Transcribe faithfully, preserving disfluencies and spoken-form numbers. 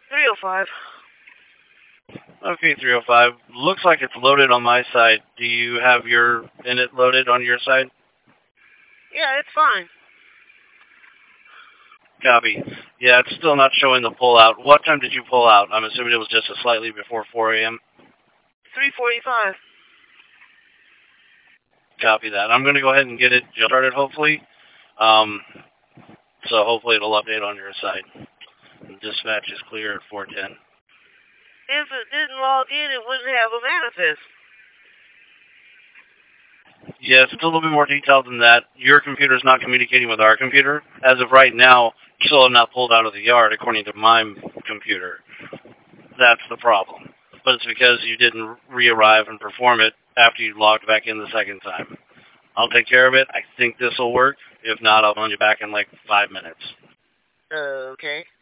three oh five. Okay, three oh five. Looks like it's loaded on my side. Do you have your init loaded on your side? Yeah, it's fine. Copy. Yeah, it's still not showing the pull out. What time did you pull out? I'm assuming it was just a slightly before four a m three forty-five. Copy that. I'm going to go ahead and get it started, hopefully. Um, so hopefully it'll update on your side. Dispatch is clear at four ten. If it didn't log in, it wouldn't have a manifest. Yes, it's a little bit more detailed than that. Your computer is not communicating with our computer. As of right now, you still have not pulled out of the yard according to my computer. That's the problem. But it's because you didn't re-arrive and perform it after you logged back in the second time. I'll take care of it. I think this will work. If not, I'll phone you back in like five minutes. Uh, okay.